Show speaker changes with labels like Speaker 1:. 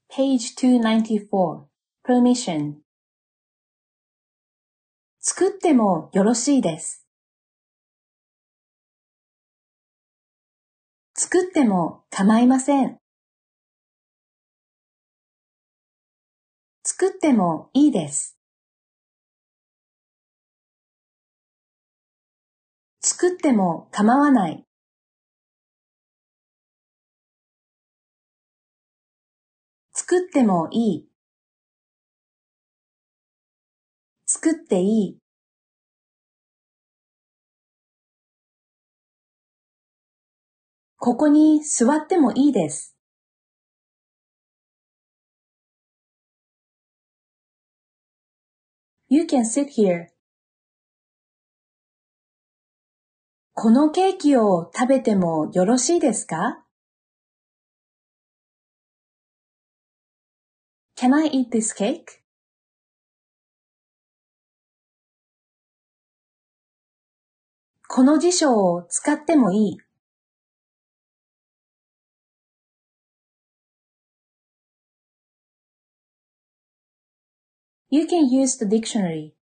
Speaker 1: Page 294 Permission 作ってもよろしいです。作っても構いません。作ってもいいです。作っても構わない。作ってもいい。作っていい。ここに座ってもいいです。You can sit here. このケーキを食べてもよろしいですか？ Can I eat this cake? この辞書を使ってもいい。You can use the dictionary.